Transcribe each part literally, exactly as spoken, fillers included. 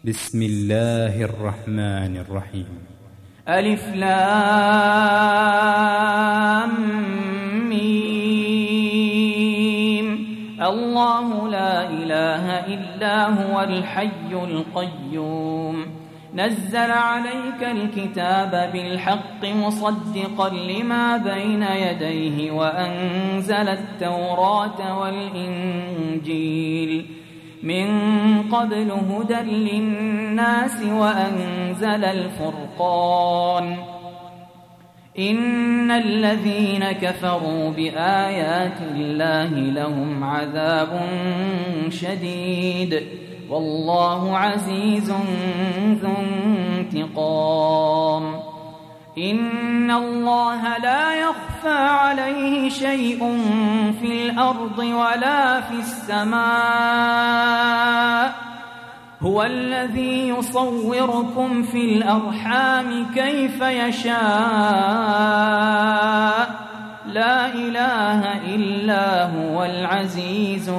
بسم الله الرحمن الرحيم. ألف لام ميم. الله لا إله إلا هو الحي القيوم نزل عليك الكتاب بالحق مصدقا لما بين يديه وأنزل التوراة والإنجيل من قبل هدى للناس وأنزل الفرقان إن الذين كفروا بآيات الله لهم عذاب شديد والله عزيز ذو انتقام. إن الله لا يخفى عليه شيء في الأرض ولا في السماء هو الذي يصوركم في الأرحام كيف يشاء لا إله إلا هو العزيز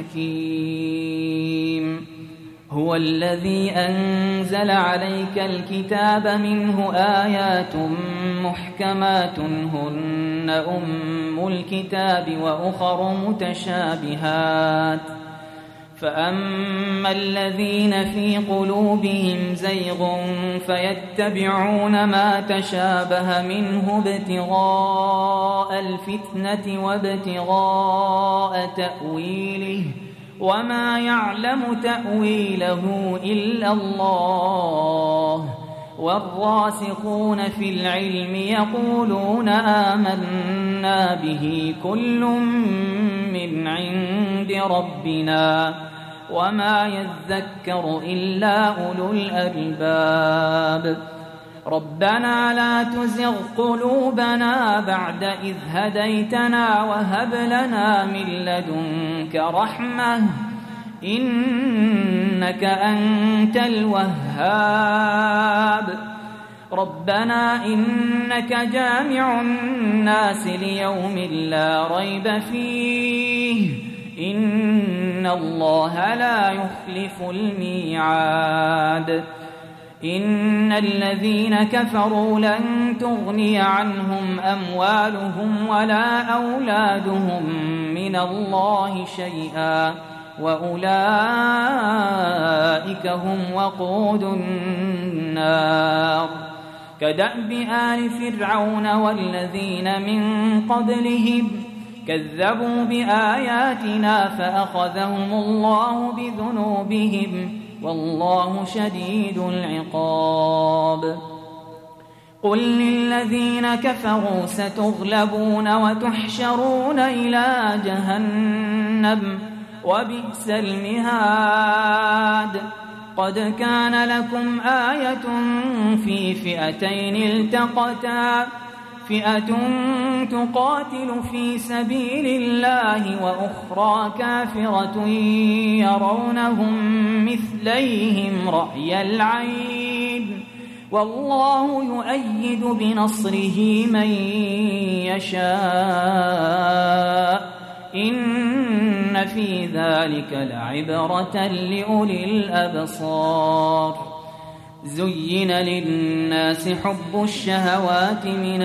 الحكيم. هو الذي أنزل عليك الكتاب منه آيات محكمات هن أم الكتاب وأخر متشابهات فأما الذين في قلوبهم زيغ فيتبعون ما تشابه منه ابتغاء الفتنة وابتغاء تأويله وما يعلم تأويله إلا الله والراسخون في العلم يقولون آمنا به كل من عند ربنا وما يذكر إلا أولو الألباب. ربنا لا تزغ قلوبنا بعد إذ هديتنا وهب لنا من لدنك رحمة إنك أنت الوهاب. ربنا إنك جامع الناس ليوم لا ريب فيه إن الله لا يخلف الميعاد. إن الذين كفروا لن تغني عنهم أموالهم ولا أولادهم من الله شيئا وأولئك هم وقود النار. كدأب آل فرعون والذين من قبلهم كذبوا بآياتنا فأخذهم الله بذنوبهم والله شديد العقاب. قل للذين كفروا ستغلبون وتحشرون إلى جهنم وبئس المهاد. قد كان لكم آية في فئتين التقتا فئة تقاتل في سبيل الله وأخرى كافرة يرونهم مثليهم رأي العين والله يؤيد بنصره من يشاء إن في ذلك لعبرة لأولي الأبصار. زين للناس حب الشهوات من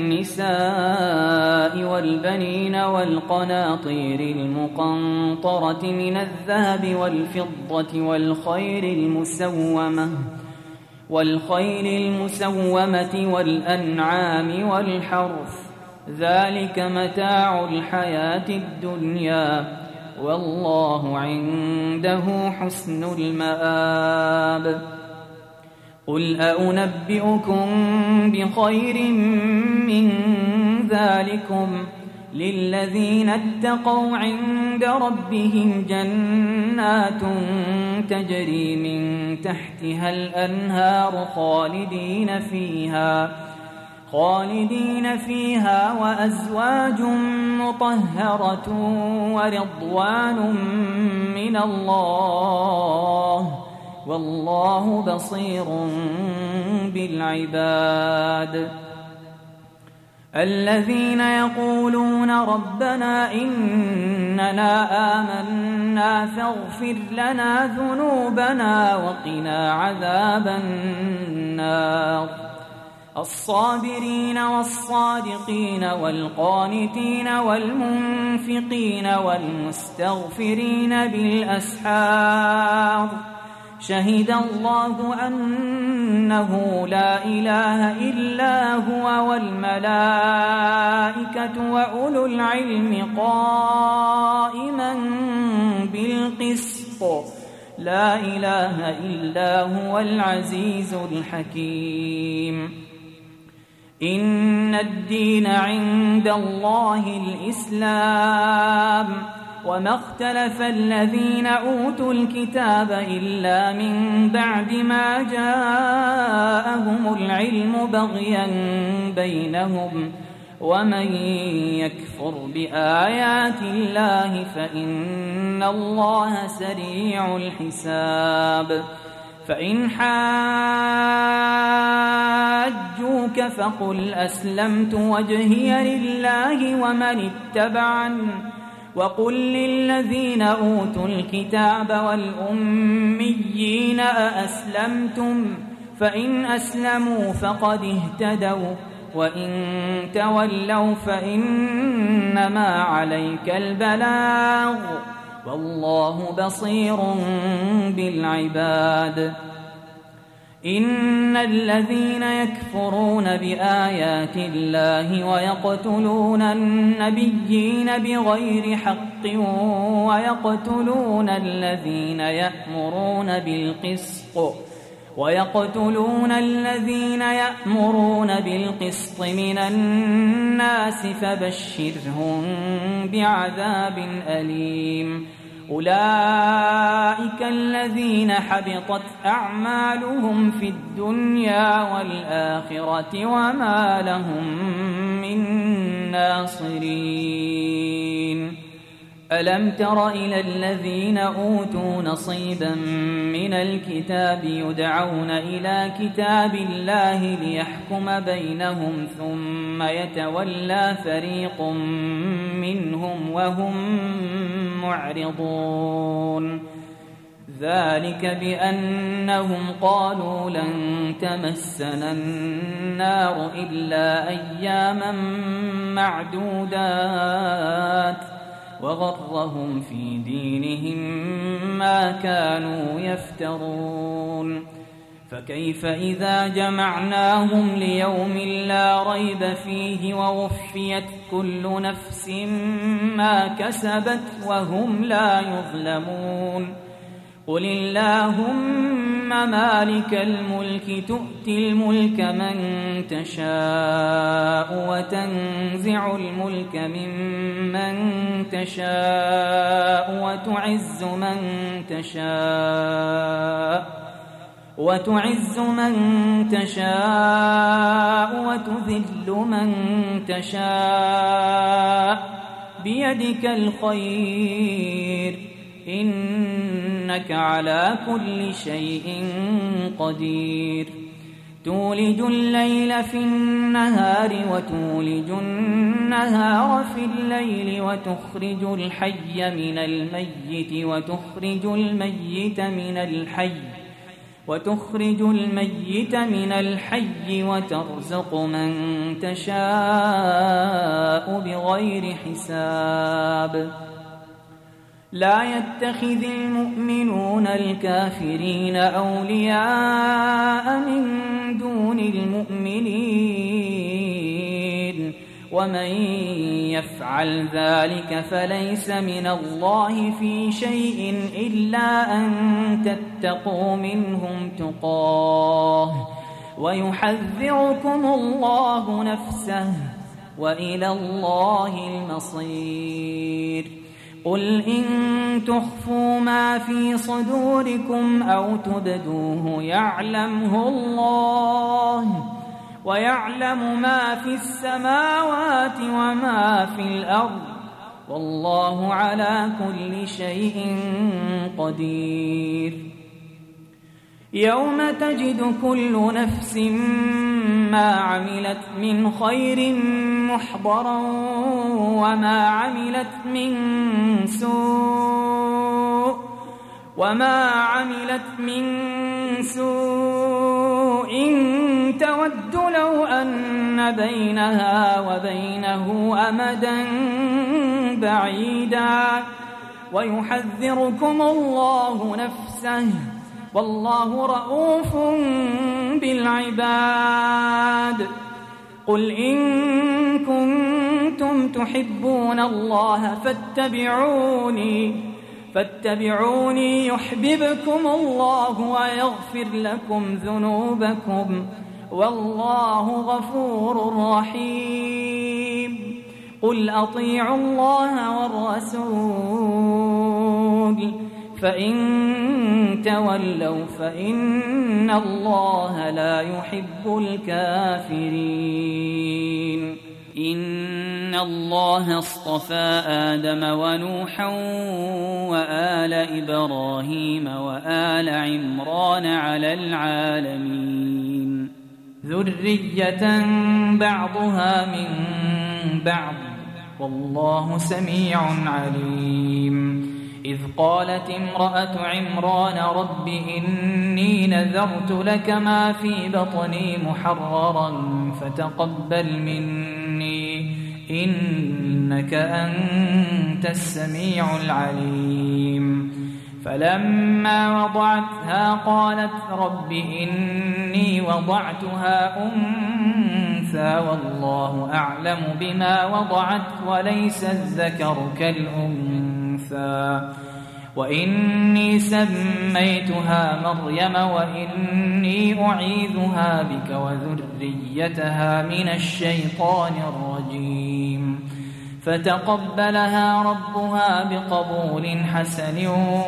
النساء والبنين والقناطير المقنطرة من الذهب والفضة والخيل المسومة والخيل المسومة والأنعام والحرث ذلك متاع الحياة الدنيا والله عنده حسن المآب. قل أنبئكم بخير من ذلكم للذين اتقوا عند ربهم جنات تجري من تحتها الأنهار خالدين فيها خالدين فيها وأزواج مطهرة ورضوان من الله والله بصير بالعباد. الذين يقولون ربنا إننا آمنا فاغفر لنا ذنوبنا وقنا عذاب النار الصابرين والصادقين والقانتين والمنفقين والمستغفرين بالأسحار شهد الله أنه لا إله إلا هو والملائكة وأولو العلم قائما بالقسط لا إله إلا هو العزيز الحكيم إن الدين عند الله الإسلام وما اختلف الذين أوتوا الكتاب إلا من بعد ما جاءهم العلم بغيا بينهم ومن يكفر بآيات الله فإن الله سريع الحساب فإن حاجوك فقل أسلمت وجهي لله ومن اتبعني وقل للذين أوتوا الكتاب والأميين أأسلمتم فإن أسلموا فقد اهتدوا وإن تولوا فإنما عليك البلاغ والله بصير بالعباد إن الذين يكفرون بآيات الله ويقتلون النبيين بغير حق ويقتلون الذين يأمرون بالقسط ويقتلون الذين يأمرون بالقسط من الناس فبشرهم بعذاب أليم أولئك الذين حبطت أعمالهم في الدنيا والآخرة وما لهم من ناصرين ألم تر إلى الذين أوتوا نصيبا من الكتاب يدعون إلى كتاب الله ليحكم بينهم ثم يتولى فريق منهم وهم معرضون ذلك بأنهم قالوا لن تمسنا النار إلا أياما معدودات وغرهم في دينهم ما كانوا يفترون فكيف إذا جمعناهم ليوم لا ريب فيه ووفيت كل نفس ما كسبت وهم لا يظلمون قل اللهم مالك الملك تؤتي الملك من تشاء وتنزع الملك ممن تشاء وتعز من تشاء وتعز من تشاء وتذل من تشاء بيدك الخير إنك على كل شيء قدير تولج الليل في النهار وتولج النهار في الليل وتخرج الحي من الميت وتخرج الميت من الحي وتخرج الميت من الحي وترزق من تشاء بغير حساب لا يتخذ المؤمنون الكافرين أولياء من دون المؤمنين ومن يفعل ذلك فليس من الله في شيء إلا أن تتقوا منهم تقاه ويحذركم الله نفسه وإلى الله المصير قل إن تخفوا ما في صدوركم أو تبدوه يعلمه الله ويعلم ما في السماوات وما في الأرض والله على كل شيء قدير يوم تجد كل نفس ما عملت من خير محضرا وما عملت من سوء وما عملت من سوء تود لو أن بينها وبينه أمدا بعيدا ويحذركم الله نفسه والله رؤوف بالعباد. قل إن كنتم تحبون الله فاتبعوني فاتبعوني يحببكم الله ويغفر لكم ذنوبكم والله غفور رحيم. قل أطيعوا الله والرسول فإن تولوا فإن الله لا يحب الكافرين. إن الله اصطفى آدم ونوحا وآل إبراهيم وآل عمران على العالمين ذرية بعضها من بعض والله سميع عليم. إذ قالت امرأة عمران رب إني نذرت لك ما في بطني محررا فتقبل مني إنك أنت السميع العليم. فلما وضعتها قالت رب إني وضعتها أنثى والله أعلم بما وضعت وليس الذكر كالأنثى وإني سميتها مريم وإني أعيذها بك وذريتها من الشيطان الرجيم. فتقبلها ربها بقبول حسن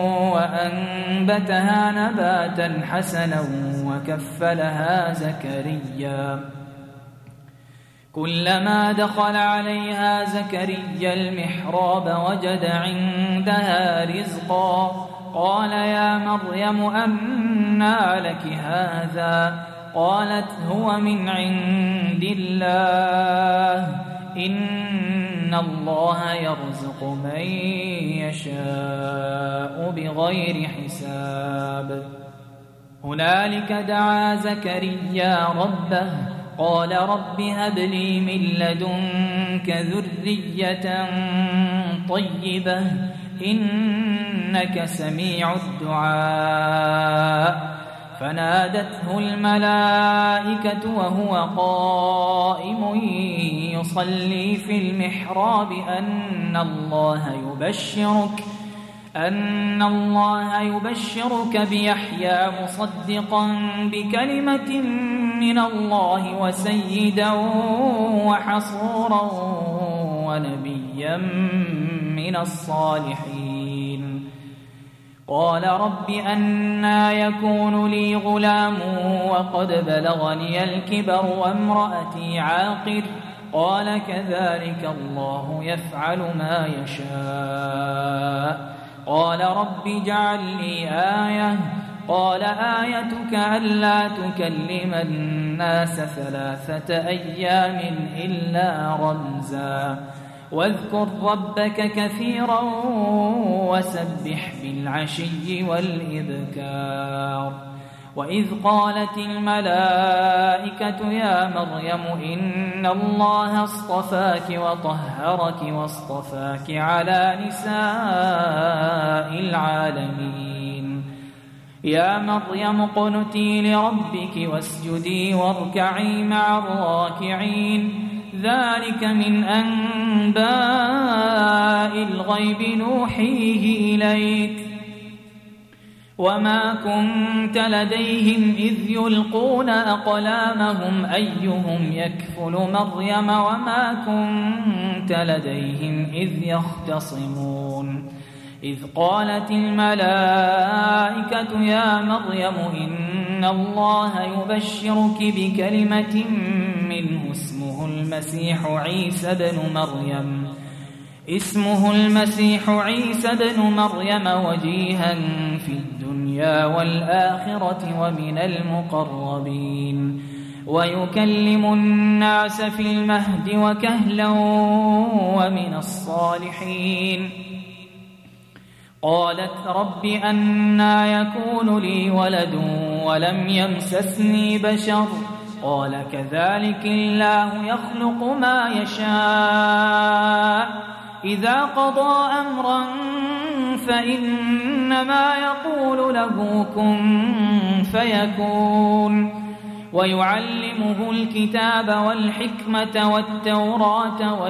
وأنبتها نباتا حسنا وكفلها زكريا. كلما دخل عليها زكريا المحراب وجد عندها رزقا قال يا مريم أنى لك هذا قالت هو من عند الله إن الله يرزق من يشاء بغير حساب. هنالك دعا زكريا ربه قال رب هب لي من لدنك ذرية طيبة إنك سميع الدعاء. فنادته الملائكة وهو قائم يصلي في المحراب أن الله يبشرك أن الله يبشرك بيحيى مصدقا بكلمة من الله وسيدا وحصورا ونبيا من الصالحين. قال رب أنى يكون لي غلام وقد بلغني الكبر وامرأتي عاقر قال كذلك الله يفعل ما يشاء. قال رب اجعل لي آية قال آيتك ألا تكلم الناس ثلاثة أيام إلا رمزا واذكر ربك كثيرا وسبح بالعشي والإبكار. وإذ قالت الملائكة يا مريم إن الله اصطفاك وطهرك واصطفاك على نساء العالمين. يا مريم اقنتي لربك واسجدي واركعي مع الراكعين. ذلك من أنباء الغيب نوحيه إليك وما كنت لديهم إذ يلقون أقلامهم أيهم يكفل مريم وما كنت لديهم إذ يختصمون. إذ قالت الملائكة يا مريم إن الله يبشرك بكلمة منه اسمه المسيح عيسى بن مريم اسمه المسيح عيسى بن مريم وجيها في الدنيا والآخرة ومن المقربين. ويكلم الناس في المهد وكهلا ومن الصالحين. قالت رب أنى يكون لي ولد ولم يمسسني بشر قال كذلك الله يخلق ما يشاء إذا قضى أمرا فإنما يقول له كن فيكون. ويعلمه الكتاب والحكمة والتوراة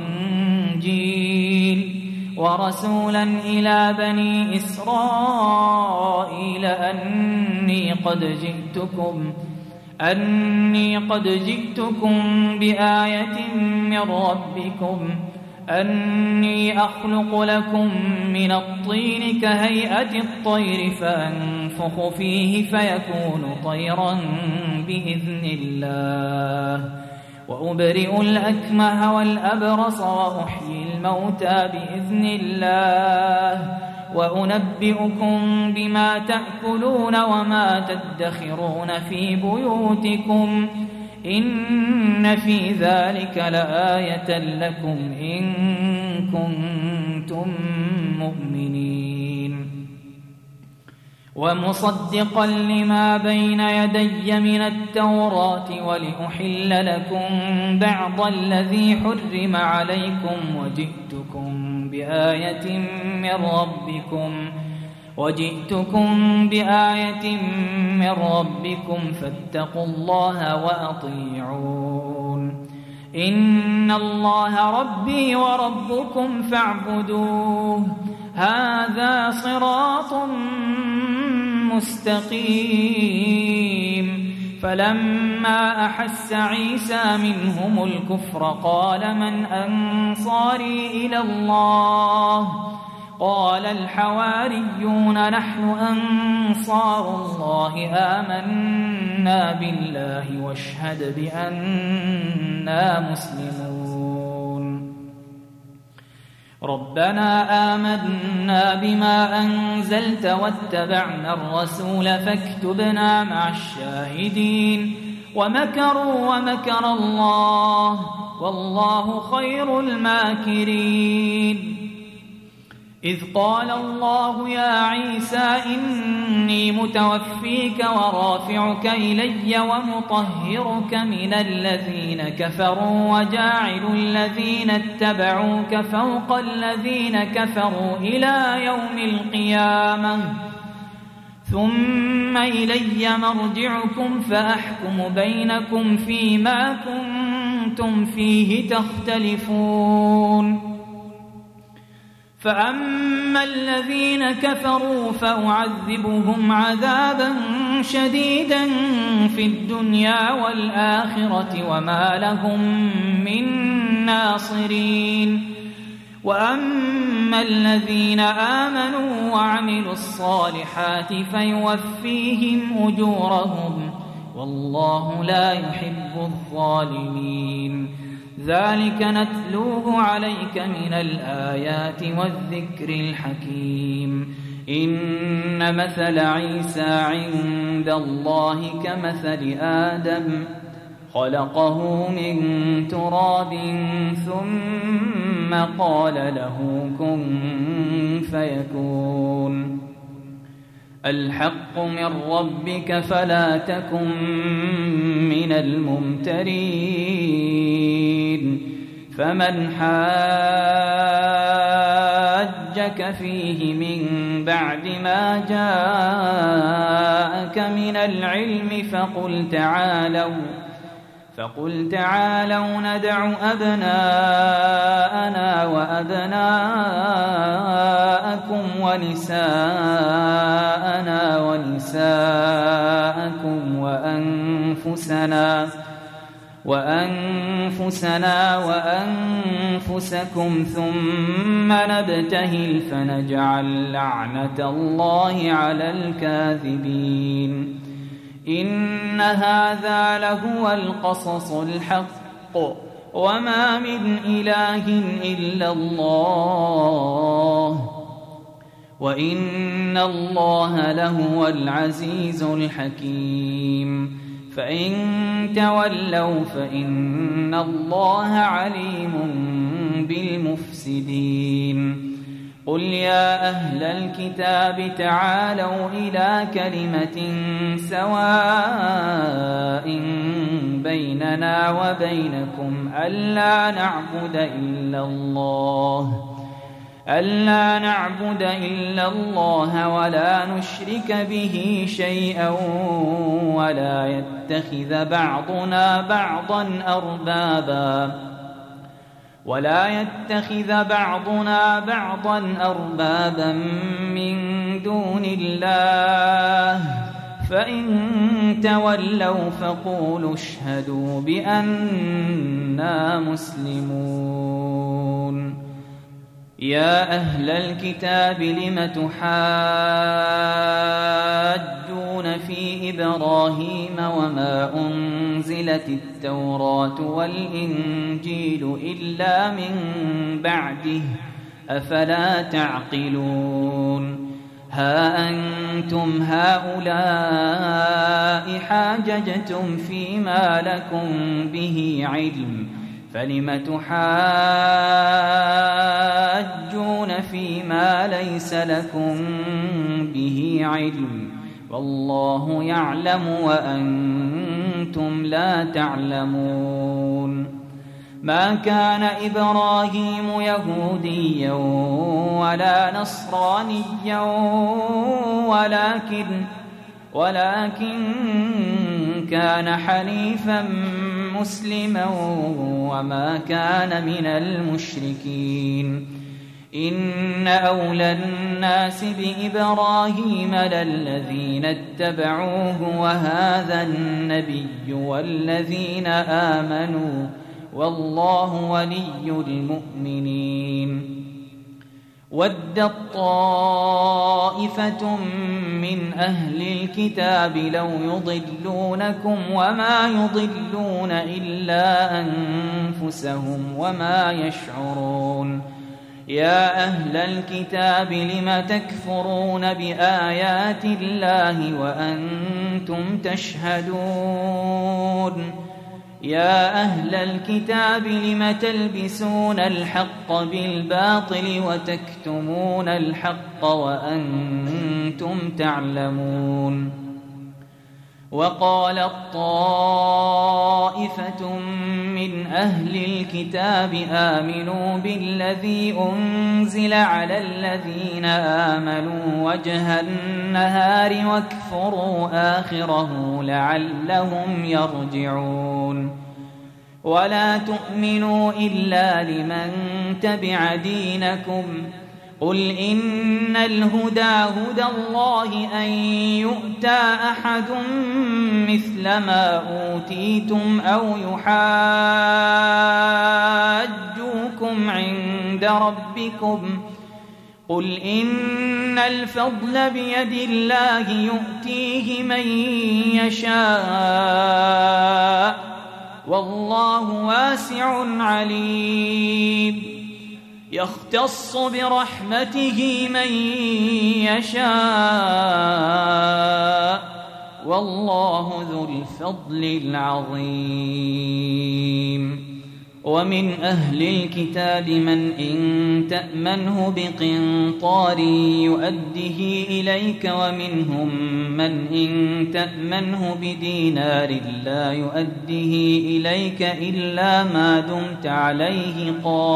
والإنجيل ورسولا إلى بني إسرائيل أني قد جئتكم أني قد جئتكم بآية من ربكم أني أخلق لكم من الطين كهيئة الطير فأنفخ فيه فيكون طيرا بإذن الله وأبرئ الأكمه والأبرص وأحيي الموتى بإذن الله وأنبئكم بما تأكلون وما تدخرون في بيوتكم إن في ذلك لآية لكم إن كنتم مؤمنين. ومصدقا لما بين يدي من التوراة ولأحل لكم بعض الذي حرم عليكم وجئتكم بآية من ربكم وجئتكم بآية من ربكم فاتقوا الله وأطيعون. إن الله ربي وربكم فاعبدوه هذا صراط مستقيم. فلما أحس عيسى منهم الكفر قال من أنصاري إلى الله قال الحواريون نحن أنصار الله آمنا بالله واشهد بأننا مسلمون. ربنا آمنا بما أنزلت واتبعنا الرسول فاكتبنا مع الشاهدين. ومكروا ومكر الله والله خير الماكرين. إذ قال الله يا عيسى إني متوفيك ورافعك إلي ومطهرك من الذين كفروا وجاعل الذين اتبعوك فوق الذين كفروا إلى يوم القيامة ثم إلي مرجعكم فأحكم بينكم فيما كنتم فيه تختلفون. فأما الذين كفروا فأعذبهم عذابا شديدا في الدنيا والآخرة وما لهم من ناصرين. وأما الذين آمنوا وعملوا الصالحات فيوفيهم أجورهم والله لا يحب الظالمين. ذلك نتلوه عليك من الآيات والذكر الحكيم. إن مثل عيسى عند الله كمثل آدم خلقه من تراب ثم قال له كن فيكون. الحق من ربك فلا تكن من الممترين. فمن حاجك فيه من بعد ما جاءك من العلم فقل تعالوا فقل تعالوا ندع أبناءنا وأبناءكم ونساءنا ونساءكم وأنفسنا وأنفسنا وأنفسكم ثم نبتهل فنجعل لعنة الله على الكاذبين. إن هذا لهو القصص الحق وما من إله إلا الله وإن الله لهو العزيز الحكيم. فإن تولوا فإن الله عليم بالمفسدين قل يا أهل الكتاب تعالوا إلى كلمة سواء بيننا وبينكم ألا نعبد إلا الله ألا نعبد إلا الله ولا نشرك به شيئا ولا يتخذ بعضنا بعضا أربابا ولا يتخذ بعضنا بعضا أربابا من دون الله فإن تولوا فقولوا اشهدوا بأننا مسلمون يا أهل الكتاب لم تحاجون في إبراهيم وما أنزلت التوراة والإنجيل إلا من بعده أفلا تعقلون ها أنتم هؤلاء حاججتم فيما لكم به علم فلم تحاجون فيما ليس لكم به علم والله يعلم وأنتم لا تعلمون ما كان إبراهيم يهوديا ولا نصرانيا ولكن ولكن كان حنيفا مسلما وما كان من المشركين إن أولى الناس بإبراهيم للذين اتبعوه وهذا النبي والذين آمنوا والله ولي المؤمنين ودت طائفة من أهل الكتاب لو يضلونكم وما يضلون إلا أنفسهم وما يشعرون يا أهل الكتاب لم تكفرون بآيات الله وأنتم تشهدون يا أهل الكتاب لم تلبسون الحق بالباطل وتكتمون الحق وأنتم تعلمون وقالت طائفة من أهل الكتاب آمنوا بالذي أنزل على الذين آمنوا وجه النهار واكفروا آخره لعلهم يرجعون ولا تؤمنوا إلا لمن تبع دينكم قل إن الهدى هدى الله أن يؤتى أحد مثل ما أوتيتم أو يحاجوكم عند ربكم قل إن الفضل بيد الله يؤتيه من يشاء والله واسع عليم يختص برحمته من يشاء والله ذو الفضل العظيم ومن أهل الكتاب من إن تأمنه بقنطار يؤده إليك ومنهم من إن تأمنه بدينار لا يؤده إليك إلا ما دمت عليه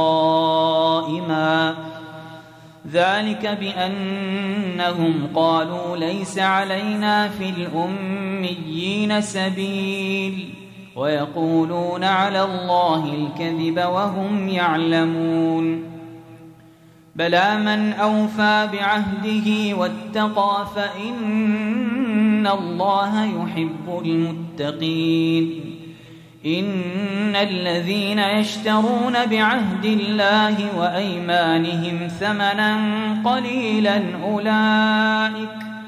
قائما ذلك بأنهم قالوا ليس علينا في الأميين سبيل ويقولون على الله الكذب وهم يعلمون بلى من أوفى بعهده واتقى فإن الله يحب المتقين إن الذين يشترون بعهد الله وأيمانهم ثمنا قليلا أولئك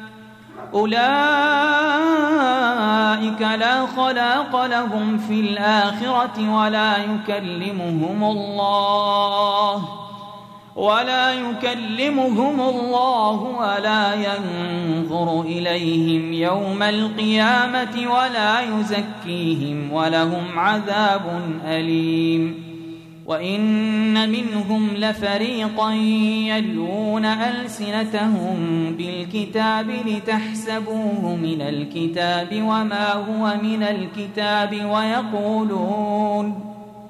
أولئك لا خلاق لهم في الآخرة ولا يكلمهم الله ولا يكلمهم الله ولا ينظر إليهم يوم القيامة ولا يزكيهم ولهم عذاب أليم. وإن منهم لفريقا يلوون ألسنتهم بالكتاب لتحسبوه من الكتاب وما هو من الكتاب ويقولون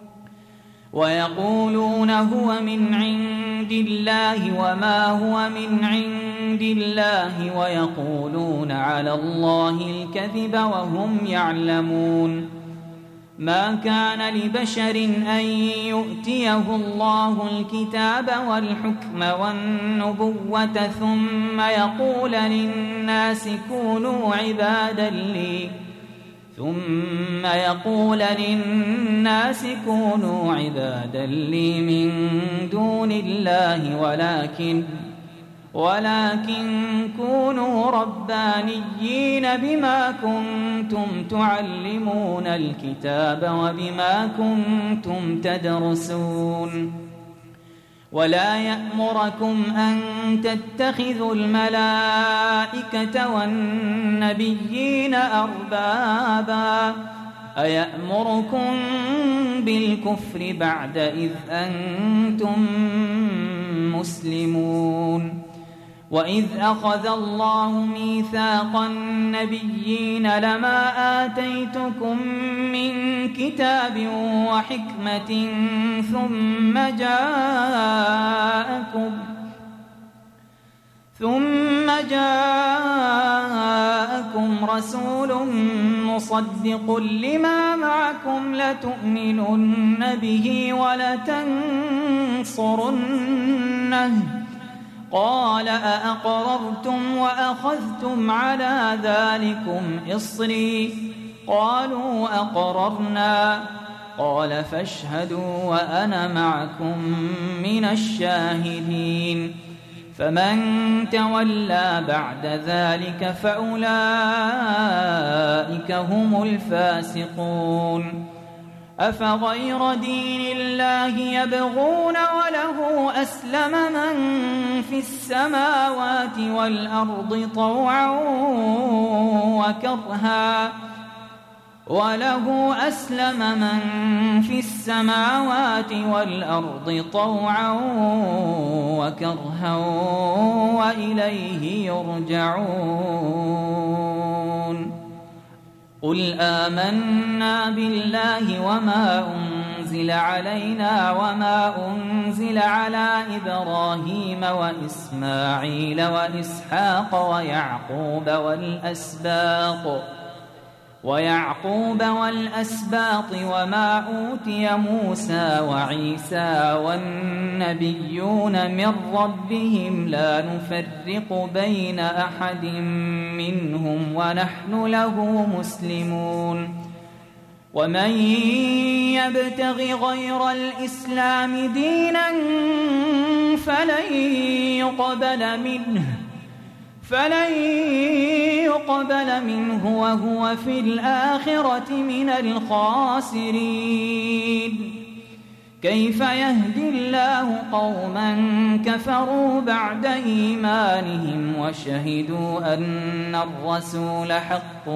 ويقولون هو من عند الله وما هو من عند الله ويقولون على الله الكذب وهم يعلمون. ما كان لبشر أن يؤتيه الله الكتاب والحكم والنبوة ثم يقول للناس كونوا عبادا لي ثم يقول للناس كونوا عبادا لي من دون الله ولكن ولكن كونوا ربانيين بما كنتم تعلمون الكتاب وبما كنتم تدرسون. ولا يأمركم أن تتخذوا الملائكة والنبيين أربابا أيأمركم بالكفر بعد إذ أنتم مسلمون. وإذ أخذ الله ميثاق النبيين لما آتيتكم من كتاب وحكمة ثم جاءكم ثم جاءكم رسول مصدق لما معكم لتؤمنن به ولتنصرنه قال أأقررتم وأخذتم على ذلكم إصري قالوا أقررنا قال فاشهدوا وأنا معكم من الشاهدين. فمن تولى بعد ذلك فأولئك هم الفاسقون. أفغير دين الله يبغون وله أسلم من في السماوات والأرض طوعا وكرها وله أسلم من في السماوات والأرض طوعا وكرها وإليه يرجعون. قل آمنا بالله وما أنزل علينا وما أنزل على إبراهيم وإسماعيل وإسحاق ويعقوب والأسباط ويعقوب والأسباط وما أوتي موسى وعيسى والنبيون من ربهم لا نفرق بين أحد منهم ونحن له مسلمون. ومن يبتغ غير الإسلام دينا فلن يقبل منه فلن يقبل منه وهو في الآخرة من الخاسرين. كيف يهدي الله قوما كفروا بعد إيمانهم وشهدوا أن الرسول حق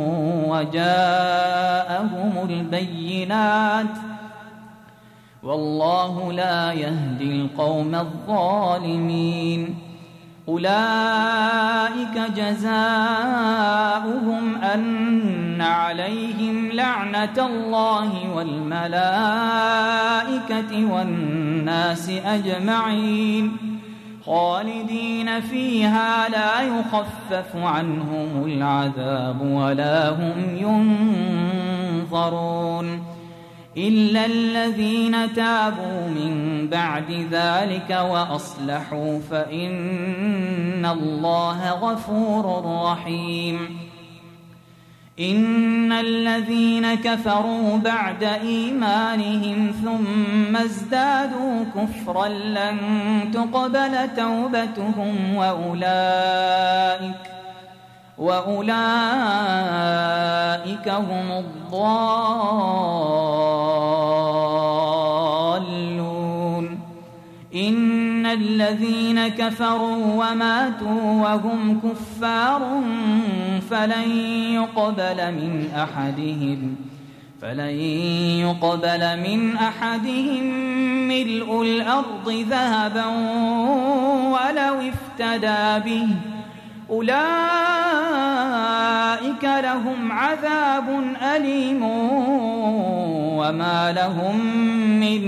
وجاءهم البينات والله لا يهدي القوم الظالمين. أولئك جزاؤهم أن عليهم لعنة الله والملائكة والناس أجمعين خالدين فيها لا يخفف عنهم العذاب ولا هم ينظرون إلا الذين تابوا من بعد ذلك وأصلحوا فإن الله غفور رحيم. إن الذين كفروا بعد إيمانهم ثم ازدادوا كفرا لن تقبل توبتهم وأولئك وأولئك هم الضالون. إن الذين كفروا وماتوا وهم كفار فلن يقبل من أحدهم فلن يقبل من أحدهم ملء الأرض ذهبا ولو افتدى به أولئك لهم عذاب أليم وما لهم من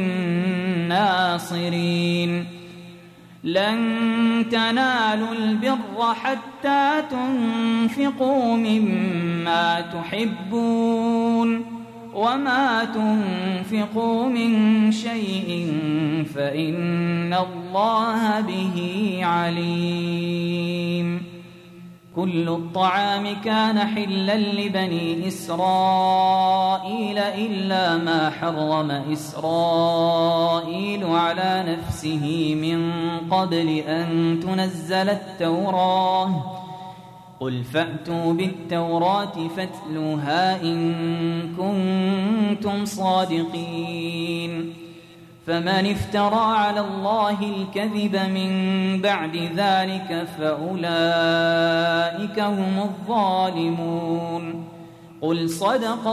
ناصرين لن تنالوا البر حتى تنفقوا مما تحبون وما تنفقوا من شيء فإن الله به عليم. كل الطعام كان حلا لبني إسرائيل إلا ما حرم إسرائيل على نفسه من قبل أن تنزل التوراة قل فأتوا بالتوراة فاتلوها إن كنتم صادقين. فمن افترى على الله الكذب من بعد ذلك فأولئك هم الظالمون. قل صدق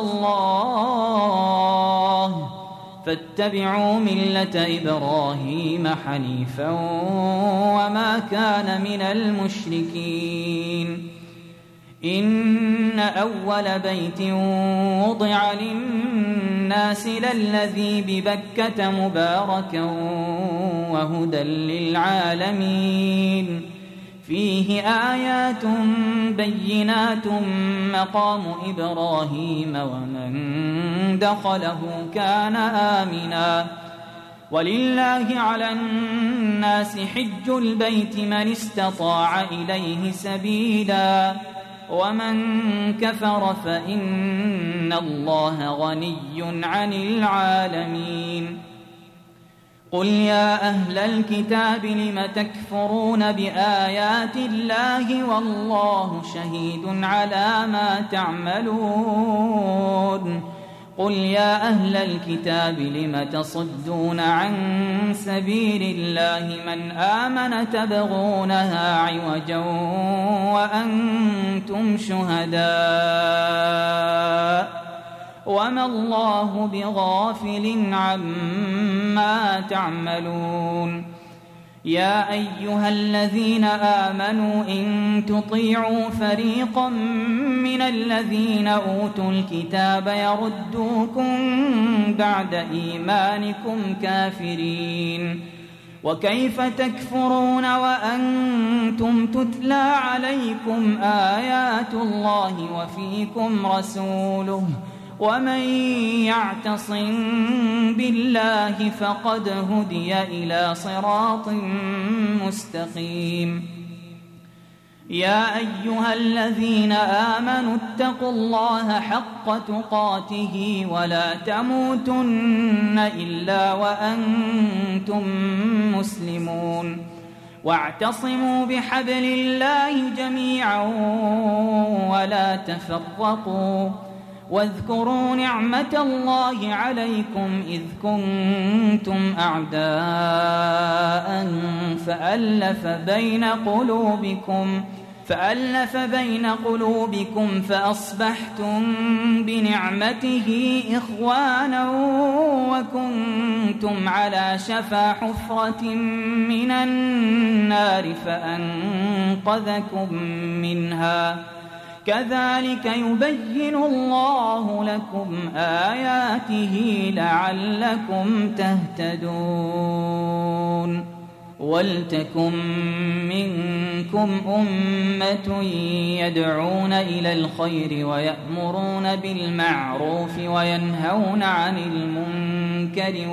الله فاتبعوا ملة إبراهيم حنيفا وما كان من المشركين. إن أول بيت وضع للناس للذي ببكة مباركا وهدى للعالمين فيه آيات بينات مقام إبراهيم ومن دخله كان آمنا ولله على الناس حج البيت من استطاع إليه سبيلا ومن كفر فإن الله غني عن العالمين. قل يا أهل الكتاب لم تكفرون بآيات الله والله شهيد على ما تعملون. قل يا أهل الكتاب لم تصدون عن سبيل الله من آمن تبغونها عوجا وأنتم شهداء وما الله بغافل عما تعملون. يا أيها الذين آمنوا إن تطيعوا فريقا من الذين أوتوا الكتاب يردوكم بعد إيمانكم كافرين وكيف تكفرون وأنتم تتلى عليكم آيات الله وفيكم رسوله ومن يعتصم بالله فقد هدي إلى صراط مستقيم. يا أيها الذين آمنوا اتقوا الله حق تقاته ولا تموتن إلا وأنتم مسلمون واعتصموا بحبل الله جميعا ولا تفرقوا واذكروا نعمة الله عليكم إذ كنتم أعداء فألف بين قلوبكم فألف بين قلوبكم فأصبحتم بنعمته إخوانا وكنتم على شفا حفرة من النار فأنقذكم منها كذلك يبين الله لكم آياته لعلكم تهتدون. ولتكن منكم أمة يدعون إلى الخير ويأمرون بالمعروف وينهون عن المنكر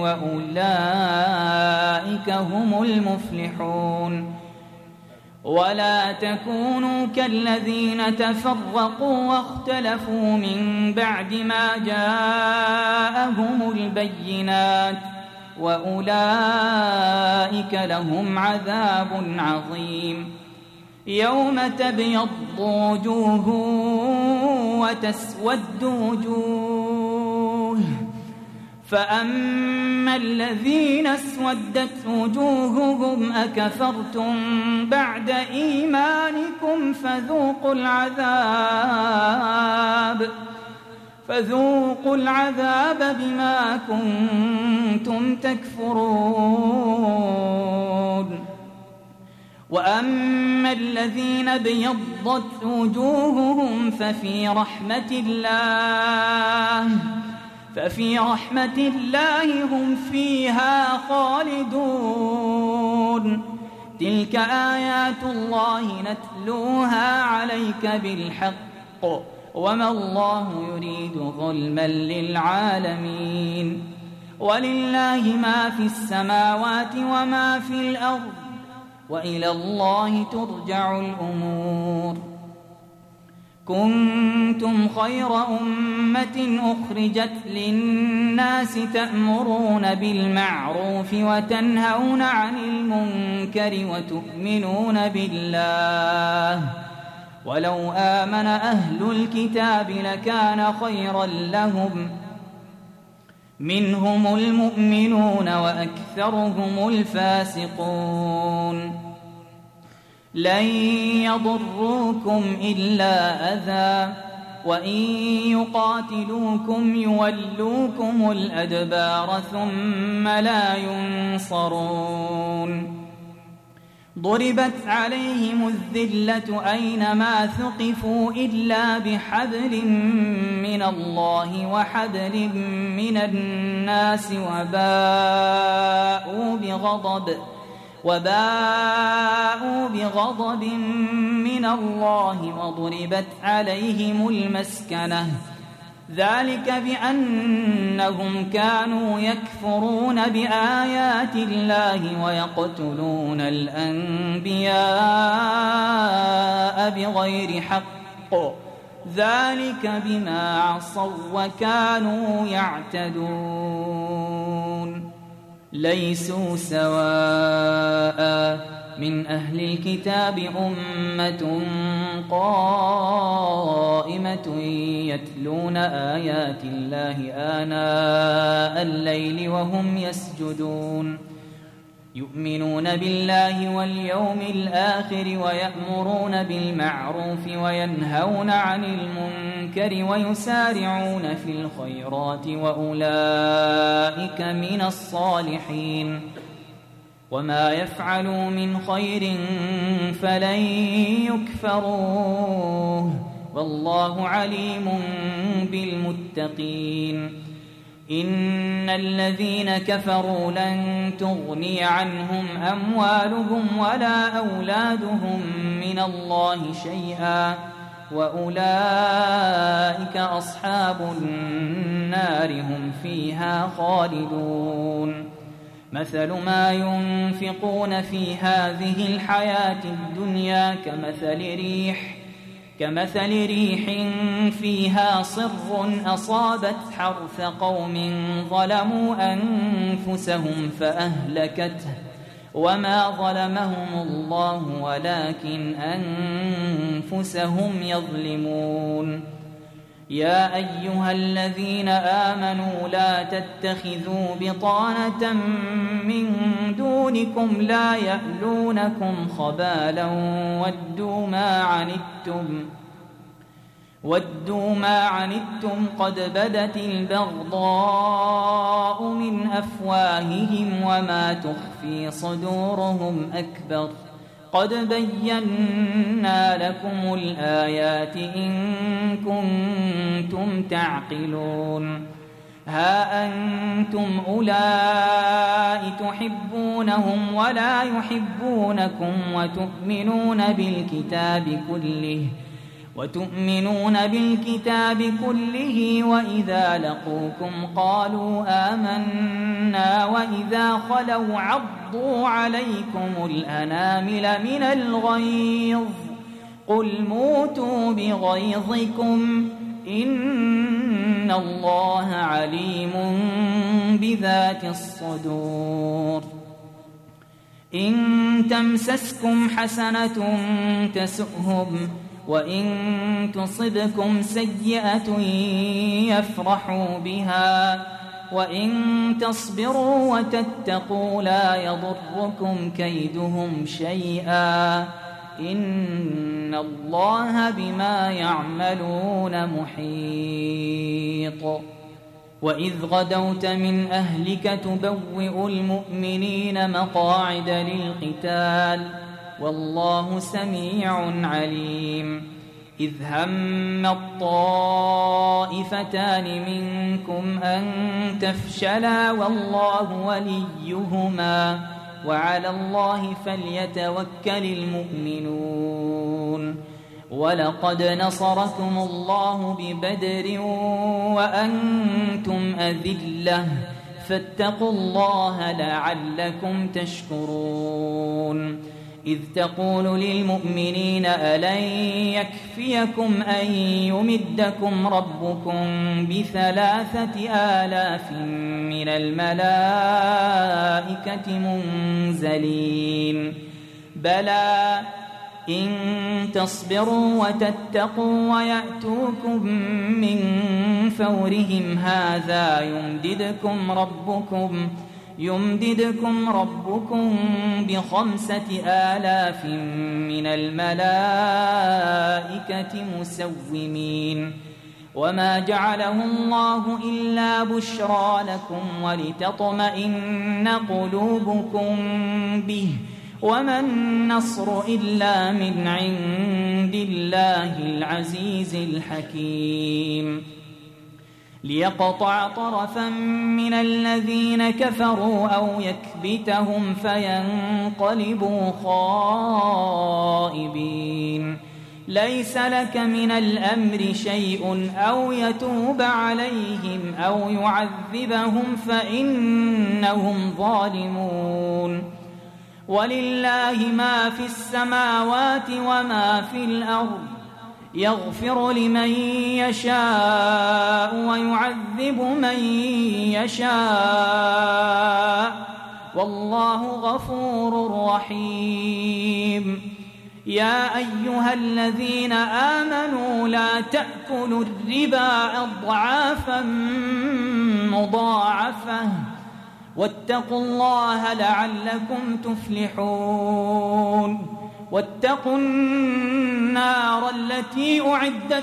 وأولئك هم المفلحون. ولا تكونوا كالذين تفرقوا واختلفوا من بعد ما جاءهم البينات وأولئك لهم عذاب عظيم. يوم تبيض وجوه وتسود وجوه فأما الذين اسودت وجوههم أكفرتم بعد إيمانكم فذوقوا العذاب فذوقوا العذاب بما كنتم تكفرون وأما الذين ابيضت وجوههم ففي رحمة الله ففي رحمة الله هم فيها خالدون تلك آيات الله نتلوها عليك بالحق وما الله يريد ظلما للعالمين ولله ما في السماوات وما في الأرض وإلى الله ترجع الأمور كنتم خير أمة أخرجت للناس تأمرون بالمعروف وتنهون عن المنكر وتؤمنون بالله ولو آمن أهل الكتاب لكان خيرا لهم منهم المؤمنون وأكثرهم الفاسقون لن يضروكم إلا أذى وإن يقاتلوكم يولوكم الأدبار ثم لا ينصرون ضربت عليهم الذلة أينما ثقفوا إلا بحبل من الله وحبل من الناس وباءوا بغضب وباءوا بغضب من الله وضربت عليهم المسكنة ذلك بأنهم كانوا يكفرون بآيات الله ويقتلون الأنبياء بغير حق ذلك بما عصوا وكانوا يعتدون ليسوا سواء من أهل الكتاب أمة قائمة يتلون آيات الله آناء الليل وهم يسجدون يؤمنون بالله واليوم الآخر ويأمرون بالمعروف وينهون عن المنكر ويسارعون في الخيرات وأولئك من الصالحين وما يفعلوا من خير فلن يكفروه والله عليم بالمتقين إن الذين كفروا لن تغني عنهم أموالهم ولا أولادهم من الله شيئا وأولئك أصحاب النار هم فيها خالدون مثل ما ينفقون في هذه الحياة الدنيا كمثل ريح كمثل ريح فيها صر أصابت حرث قوم ظلموا أنفسهم فأهلكته وما ظلمهم الله ولكن أنفسهم يظلمون يا أيها الذين آمنوا لا تتخذوا بطانة من دونكم لا يألونكم خبالا ودوا ما عنتم ودوا ما عنتم قد بدت البغضاء من أفواههم وما تخفي صدورهم أكبر قد بينا لكم الآيات إن كنتم تعقلون ها أنتم أولئك تحبونهم ولا يحبونكم وتؤمنون بالكتاب كله وتؤمنون بالكتاب كله وإذا لقوكم قالوا آمنا وإذا خلوا عضوا عليكم الأنامل من الغيظ قل موتوا بغيظكم إن الله عليم بذات الصدور إن تمسسكم حسنة تسؤهم وإن تصبكم سيئة يفرحوا بها وإن تصبروا وتتقوا لا يضركم كيدهم شيئا إن الله بما يعملون محيط. وإذ غدوت من أهلك تبوئ المؤمنين مقاعد للقتال والله سميع عليم. إذ هم الطائفتان منكم أن تفشلا والله وليهما وعلى الله فليتوكل المؤمنون. ولقد نصركم الله ببدر وأنتم أذلة فاتقوا الله لعلكم تشكرون. إذ تقول للمؤمنين ألن يكفيكم أن يمدكم ربكم بثلاثة آلاف من الملائكة منزلين بلى إن تصبروا وتتقوا ويأتوكم من فورهم هذا يمددكم ربكم يمددكم ربكم بخمسة آلاف من الملائكة مسومين. وما جعله الله إلا بشرى لكم ولتطمئن قلوبكم به وما النصر إلا من عند الله العزيز الحكيم. ليقطع طرفا من الذين كفروا أو يكبتهم فينقلبوا خائبين. ليس لك من الأمر شيء أو يتوب عليهم أو يعذبهم فإنهم ظالمون. ولله ما في السماوات وما في الأرض يغفر لمن يشاء ويعذب من يشاء والله غفور رحيم. يا أيها الذين آمنوا لا تأكلوا الربا أضعافا مضاعفة واتقوا الله لعلكم تفلحون. واتقوا النار التي أعدت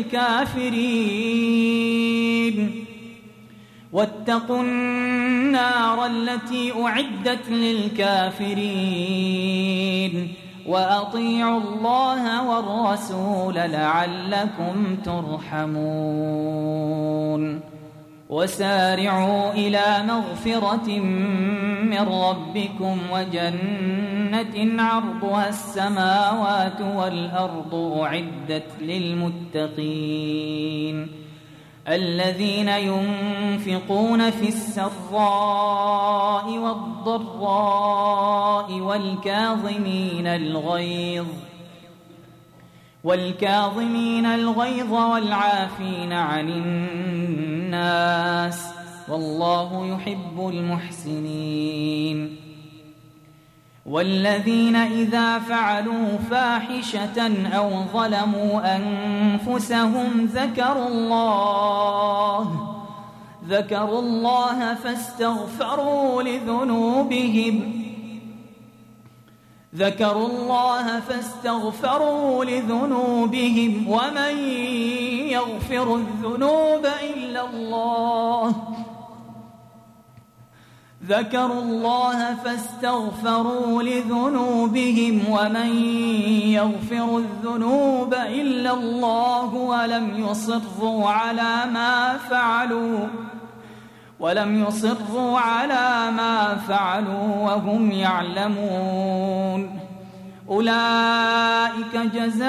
للكافرين واتقوا النار التي أعدت للكافرين وأطيعوا الله والرسول لعلكم ترحمون. وسارعوا إلى مغفرة من ربكم وجنة عرضها السماوات والأرض أعدت للمتقين الذين ينفقون في السراء والضراء والكاظمين الغيظ والكاظمين الغيظ والعافين عن الناس والله يحب المحسنين. والذين إذا فعلوا فاحشة أو ظلموا أنفسهم ذكروا الله ذكروا الله فاستغفروا لذنوبهم ذكروا الله فاستغفروا لذنوبهم ومن يغفر الذنوب إلا الله ذكروا الله فاستغفروا لذنوبهم ومن يغفر الذنوب إلا الله ولم يصروا على ما فعلوا ولم يصروا على ما فعلوا وهم يعلمون. أولئك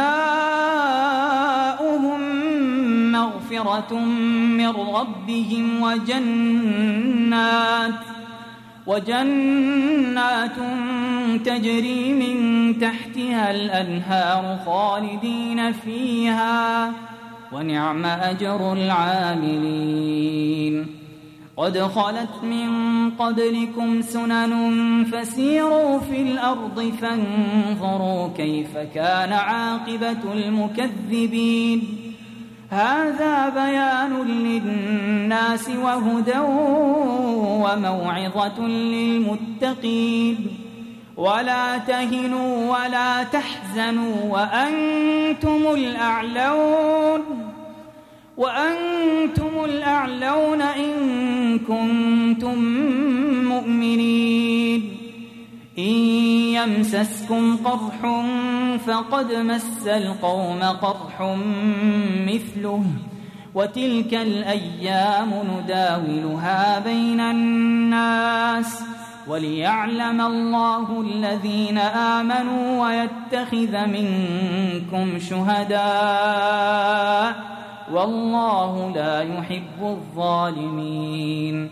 جزاؤهم مغفرة من ربهم وجنات وجنات تجري من تحتها الأنهار خالدين فيها ونعم أجر العاملين. قد خلت من قبلكم سنن فسيروا في الأرض فانظروا كيف كان عاقبة المكذبين. هذا بيان للناس للناس وهدى وموعظة للمتقين ولا تهنوا ولا تحزنوا وأنتم الأعلون وأنتم الأعلون إن كنتم مؤمنين إن يمسسكم قرح فقد مس القوم قرح مثله وتلك الأيام نداولها بين الناس وليعلم الله الذين آمنوا ويتخذ منكم شهداء والله لا يحب الظالمين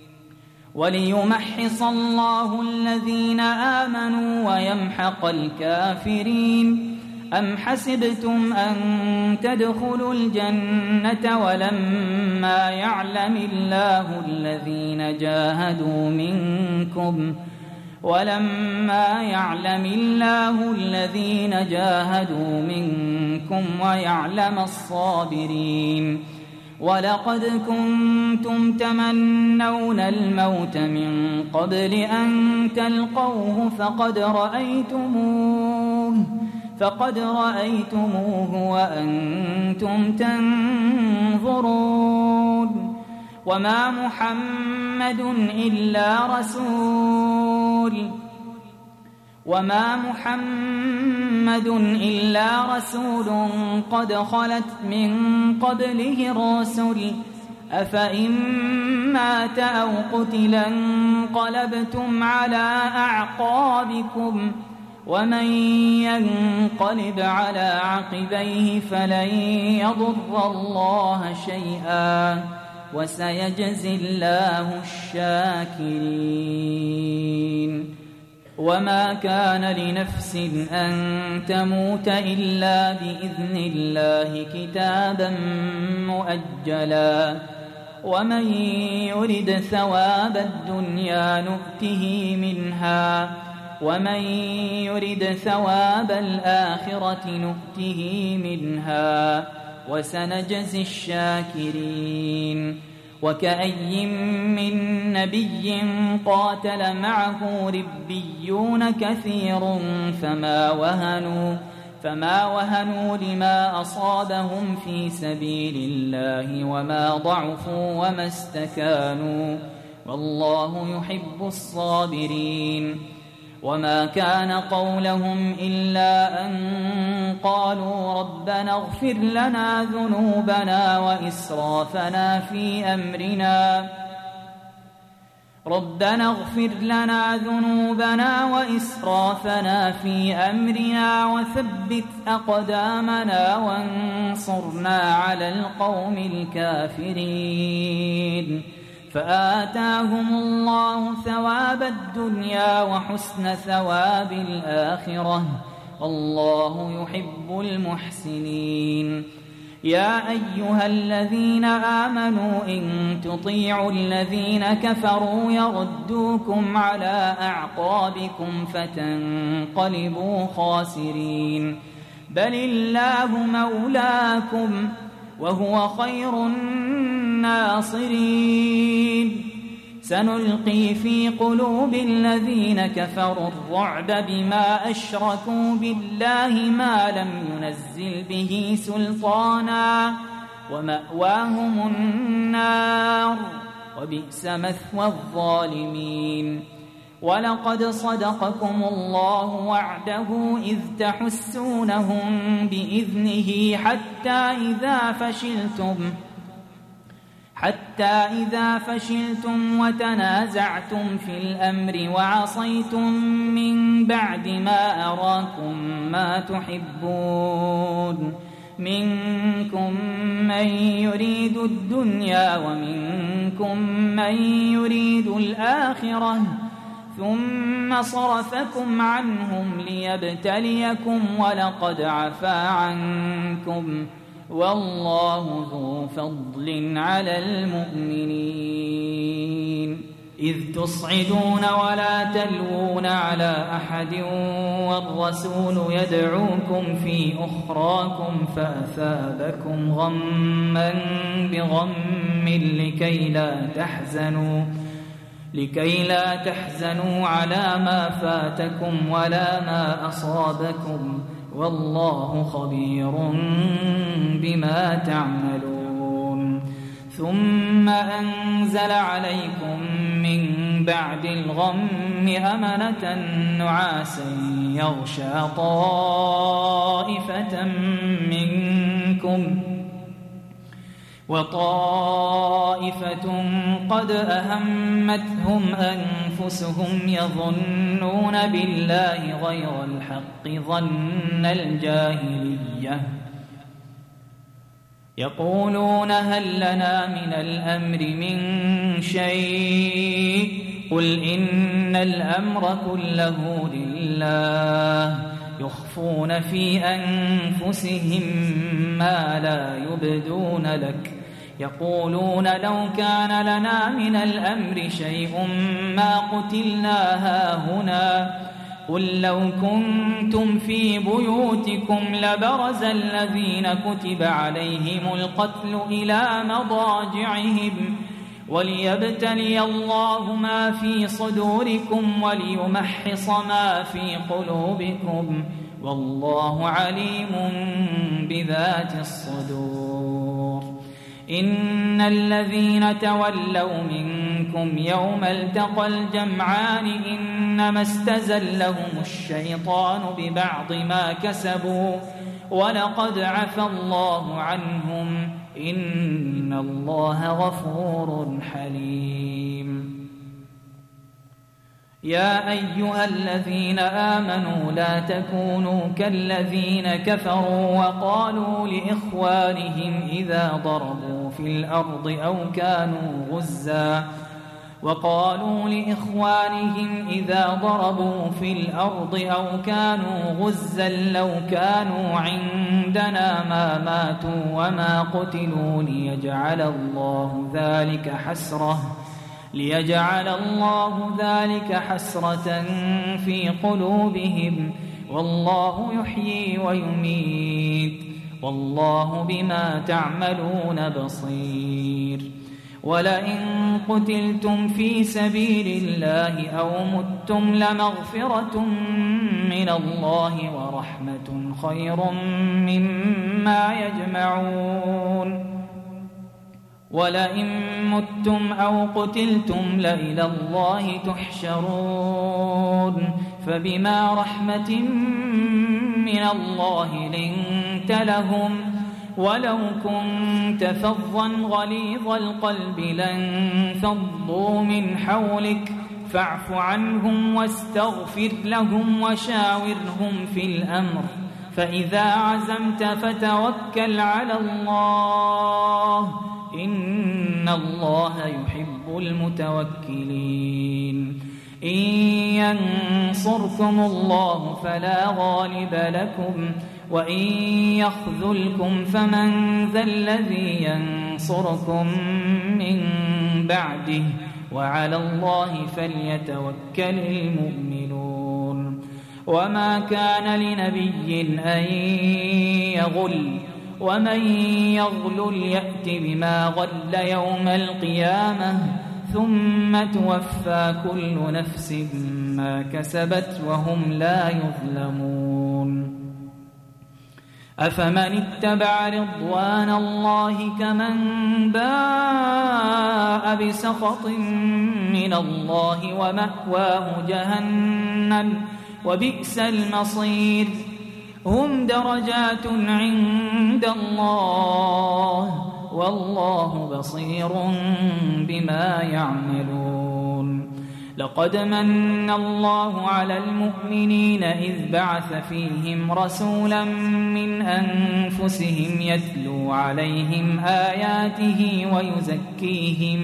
وليمحص الله الذين آمنوا ويمحق الكافرين أم حسبتم أن تدخلوا الجنة ولما يعلم الله الذين جاهدوا منكم ولما يعلم الله الذين جاهدوا منكم ويعلم الصابرين ولقد كنتم تمنون الموت من قبل أن تلقوه فقد رأيتموه فقد رأيتموه وأنتم تنظرون وما محمد إلا رسول وما محمد إلا رسول قد خلت من قبله الرسل أفإن مات أو قتل انقلبتم على أعقابكم ومن ينقلب على عقبيه فلن يضر الله شيئا وسيجزي الله الشاكرين وما كان لنفس أن تموت إلا بإذن الله كتابا مؤجلا ومن يرد ثواب الدنيا نؤته منها ومن يرد ثواب الآخرة نؤته منها وسنجزي الشاكرين وكأي من نبي قاتل معه ربيون كثير فما وهنوا فما وهنوا لما أصابهم في سبيل الله وما ضعفوا وما استكانوا والله يحب الصابرين وما كان قولهم إلا أن قالوا ربنا اغفر لنا ذنوبنا وإسرافنا في أمرنا ربنا اغفر لنا ذنوبنا وإسرافنا في أمرنا وثبت أقدامنا وانصرنا على القوم الكافرين فآتاهم الله ثواب الدنيا وحسن ثواب الآخرة والله يحب المحسنين يا أيها الذين آمنوا إن تطيعوا الذين كفروا يردوكم على أعقابكم فتنقلبوا خاسرين بل الله مولاكم وهو خير الناصرين سنلقي في قلوب الذين كفروا الرعب بما أشركوا بالله ما لم ينزل به سلطانا ومأواهم النار وبئس مثوى الظالمين ولقد صدقكم الله وعده إذ تحسونهم بإذنه حتى إذا فشلتم حتى إذا فشلتم وتنازعتم في الأمر وعصيتم من بعد ما أراكم ما تحبون منكم من يريد الدنيا ومنكم من يريد الآخرة ثم صرفكم عنهم ليبتليكم ولقد عفا عنكم والله ذو فضل على المؤمنين إذ تصعدون ولا تلوون على أحد والرسول يدعوكم في أخراكم فأثابكم غما بغم لكي لا تحزنوا لكي لا تحزنوا على ما فاتكم ولا ما أصابكم والله خبير بما تعملون. ثم أنزل عليكم من بعد الغم أمنة نعاسا يغشى طائفة منكم وطائفة قد أهمتهم أنفسهم يظنون بالله غير الحق ظن الجاهلية يقولون هل لنا من الأمر من شيء قل إن الأمر كله لله يخفون في أنفسهم ما لا يبدون لك يقولون لو كان لنا من الأمر شيء ما قتلنا هاهنا قل لو كنتم في بيوتكم لبرز الذين كتب عليهم القتل إلى مضاجعهم وليبتلي الله ما في صدوركم وليمحص ما في قلوبكم والله عليم بذات الصدور. إن الذين تولوا منكم يوم التقى الجمعان إنما استزلهم الشيطان ببعض ما كسبوا ولقد عفى الله عنهم إن الله غفور حليم. يا أيها الذين آمنوا لا تكونوا كالذين كفروا وقالوا لإخوانهم إذا ضربوا في الأرض أو كانوا غزا وقالوا لإخوانهم إذا ضربوا في الأرض أو كانوا غزا لو كانوا عندنا ما ماتوا وما قتلوا ليجعل الله ذلك حسرة ليجعل الله ذلك حسرة في قلوبهم والله يحيي ويميت والله بما تعملون بصير. ولئن قتلتم في سبيل الله أو متم لمغفرة من الله ورحمة خير مما يجمعون. ولئن متم أو قتلتم لإلى الله تحشرون فبما رحمة من الله لنت لهم ولو كنت فظا غليظ القلب لانفضوا من حولك فاعف عنهم واستغفر لهم وشاورهم في الأمر فإذا عزمت فتوكل على الله إن الله يحب المتوكلين. إن ينصركم الله فلا غالب لكم وإن يخذلكم فمن ذا الذي ينصركم من بعده وعلى الله فليتوكل المؤمنون. وما كان لنبي أن يغل ومن يغلل يأت بما غل يوم القيامة ثم توفى كل نفس ما كسبت وهم لا يظلمون. أفمن اتبع رضوان الله كمن باء بسخط من الله ومأواه جهنم وبئس المصير. هم درجات عند الله والله بصير بما يعملون. لقد من الله على المؤمنين إذ بعث فيهم رسولا من أنفسهم يتلو عليهم آياته ويزكيهم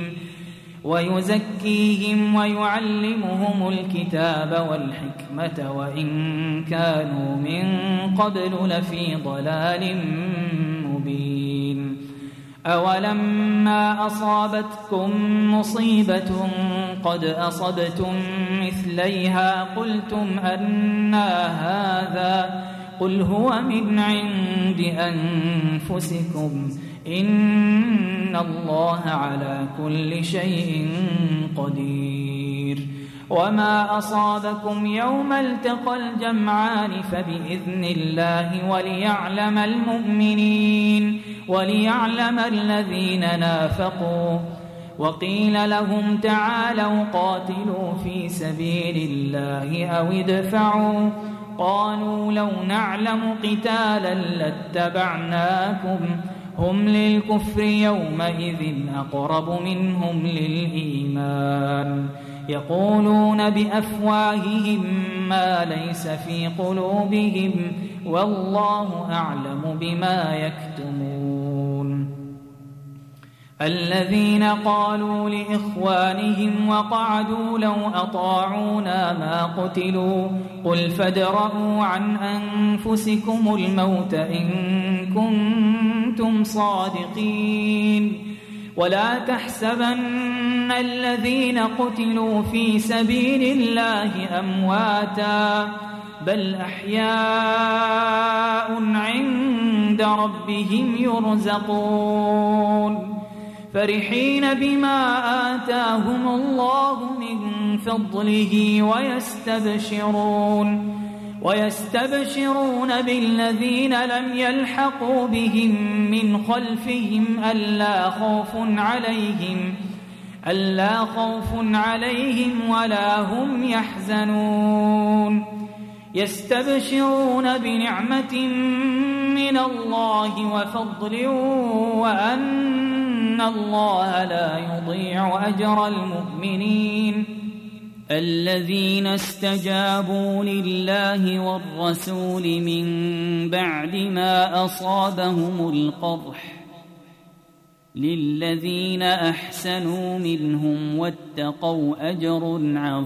ويزكيهم ويعلمهم الكتاب والحكمة وإن كانوا من قبل لفي ضلال مبين. أولما أصابتكم مصيبة قد أصبتم مثليها قلتم أنى هذا قل هو من عند أنفسكم إن الله على كل شيء قدير وما أصابكم يوم التقى الجمعان فبإذن الله وليعلم المؤمنين وليعلم الذين نافقوا وقيل لهم تعالوا قاتلوا في سبيل الله أو ادفعوا قالوا لو نعلم قتالا لاتبعناكم هم للكفر يومئذ أقرب منهم للإيمان يقولون بأفواههم ما ليس في قلوبهم والله أعلم بما يكتمون الذين قالوا لإخوانهم وقعدوا لو أطاعونا ما قتلوا قل فادرءوا عن أنفسكم الموت إن كنتم صادقين ولا تحسبن الذين قتلوا في سبيل الله أمواتا بل أحياء عند ربهم يرزقون فرحين بما آتاهم الله من فضله ويستبشرون ويستبشرون بالذين لم يلحقوا بهم من خلفهم ألا خوف عليهم ألا خوف عليهم ولا هم يحزنون يستبشرون بنعمة من الله وفضل وأن الله لا يضيع أجر المؤمنين الذين استجابوا لله والرسول من بعد ما أصابهم القرح للذين أحسنوا منهم واتقوا أجر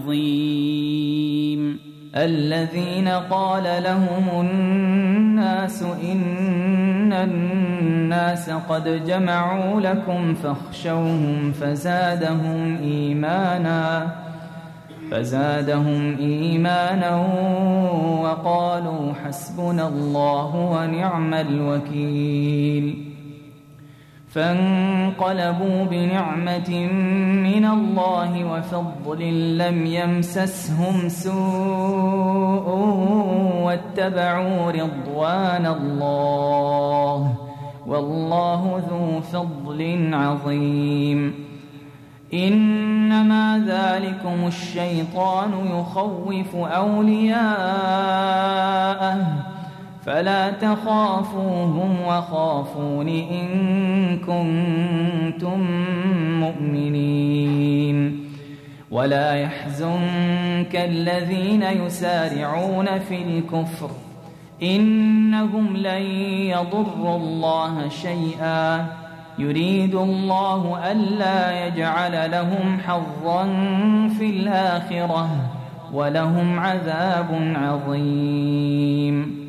عظيم الذين قال لهم الناس إن الناس قد جمعوا لكم فاخشوهم فزادهم إيمانا فزادهم إيمانا وقالوا حسبنا الله ونعم الوكيل فانقلبوا بنعمة من الله وفضل لم يمسسهم سوء واتبعوا رضوان الله والله ذو فضل عظيم إنما ذلكم الشيطان يخوف أولياءه فلا تخافوهم وخافون إن كنتم مؤمنين ولا يحزنك الذين يسارعون في الكفر إنهم لن يضروا الله شيئا يريد الله ألا يجعل لهم حظا في الآخرة ولهم عذاب عظيم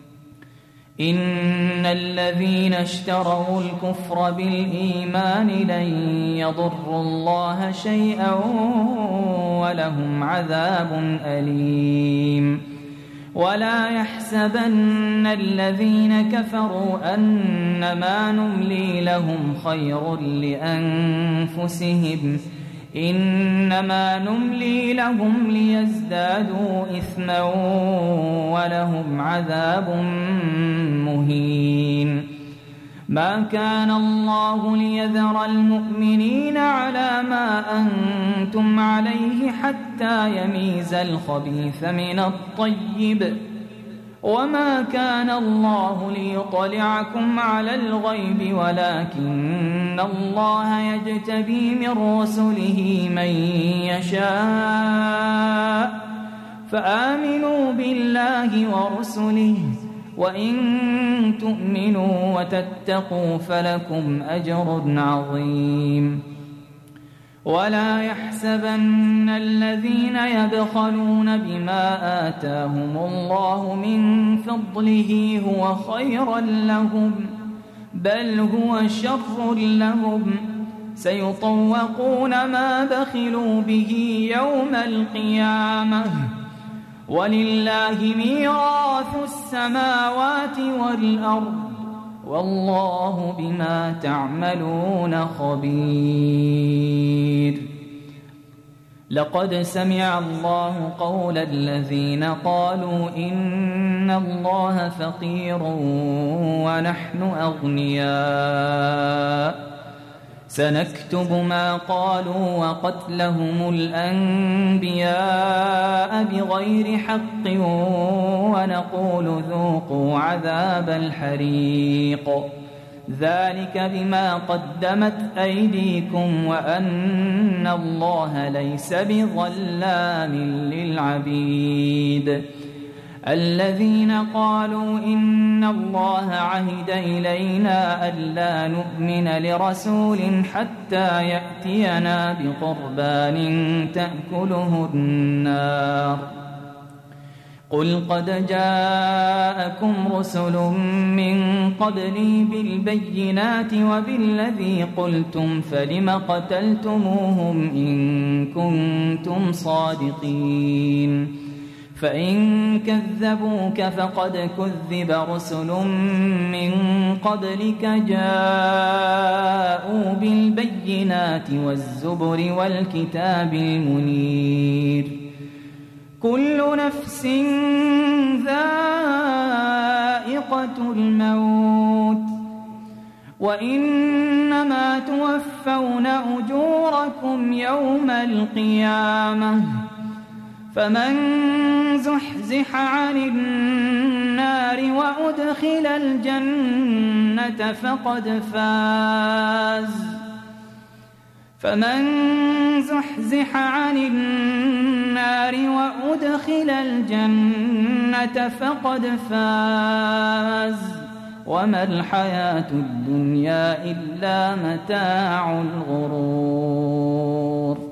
إن الذين اشتروا الكفر بالإيمان لن يضروا الله شيئا ولهم عذاب أليم ولا يحسبن الذين كفروا أنما نملي لهم خير لأنفسهم إنما نملي لهم ليزدادوا إثما ولهم عذاب مهين ما كان الله ليذر المؤمنين على ما أنتم عليه حتى يميز الخبيث من الطيب وما كان الله ليطلعكم على الغيب ولكن الله يجتبي من رسله من يشاء فآمنوا بالله ورسله وإن تؤمنوا وتتقوا فلكم أجر عظيم ولا يحسبن الذين يبخلون بما آتاهم الله من فضله هو خيرا لهم بل هو شر لهم سيطوقون ما بخلوا به يوم القيامة ولله ميراث السماوات والأرض والله بما تعملون خبير. لقد سمع الله قول الذين قالوا إن الله فقير ونحن أغنياء سنكتب ما قالوا وقتلهم الأنبياء بغير حق ونقول ذوقوا عذاب الحريق ذلك بما قدمت أيديكم وأن الله ليس بظلام للعبيد. الذين قالوا إن الله عهد إلينا ألا نؤمن لرسول حتى يأتينا بقربان تأكله النار قل قد جاءكم رسل من قبلي بالبينات وبالذي قلتم فلم قتلتموهم إن كنتم صادقين فإن كذبوك فقد كذب رسل من قبلك جاءوا بالبينات والزبر والكتاب المنير كل نفس ذائقة الموت وإنما توفون أجوركم يوم القيامة فمن زحزح عن النار وأدخل الجنة فقد فاز فمن زحزح عن النار وأدخل الجنة فقد فاز وما الحياة الدنيا إلا متاع الغرور.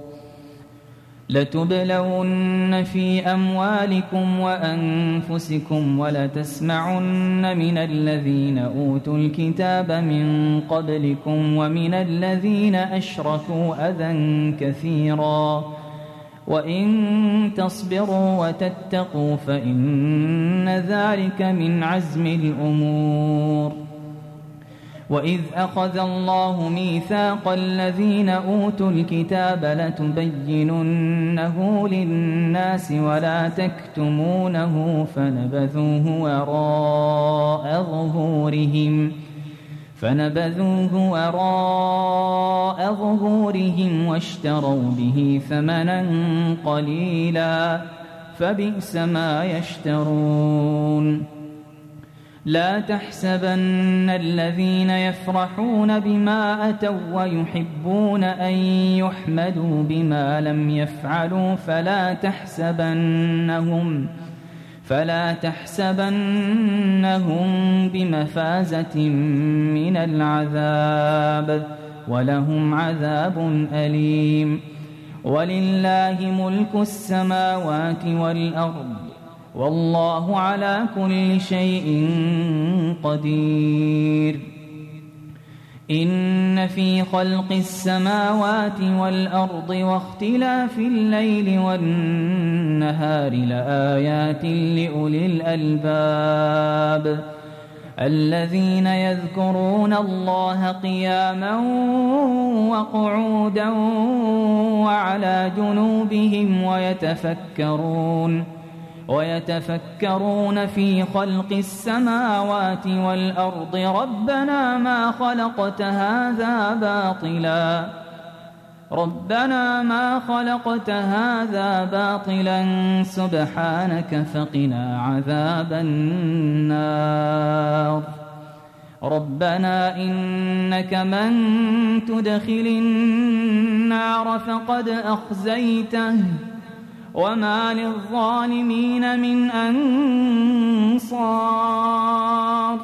لتبلون في أموالكم وأنفسكم ولتسمعن من الذين أوتوا الكتاب من قبلكم ومن الذين أشركوا أذى كثيرا وإن تصبروا وتتقوا فإن ذلك من عزم الأمور. وإذ أخذ الله ميثاق الذين أوتوا الكتاب لتبيننه للناس ولا تكتمونه فنبذوه وراء ظهورهم فنبذوه وراء ظهورهم واشتروا به ثمنا قليلا فبئس ما يشترون. لا تحسبن الذين يفرحون بما أتوا ويحبون أن يحمدوا بما لم يفعلوا فلا تحسبنهم فلا تحسبنهم بمفازة من العذاب ولهم عذاب أليم. ولله ملك السماوات والأرض والله على كل شيء قدير. إن في خلق السماوات والأرض واختلاف الليل والنهار لآيات لأولي الألباب الذين يذكرون الله قياما وقعودا وعلى جنوبهم ويتفكرون ويتفكرون في خلق السماوات والأرض ربنا ما خلقت هذا باطلا ربنا ما خلقت هذا باطلا سبحانك فقنا عذاب النار. ربنا إنك من تدخل النار فقد أخزيته وما للظالمين من أنصار.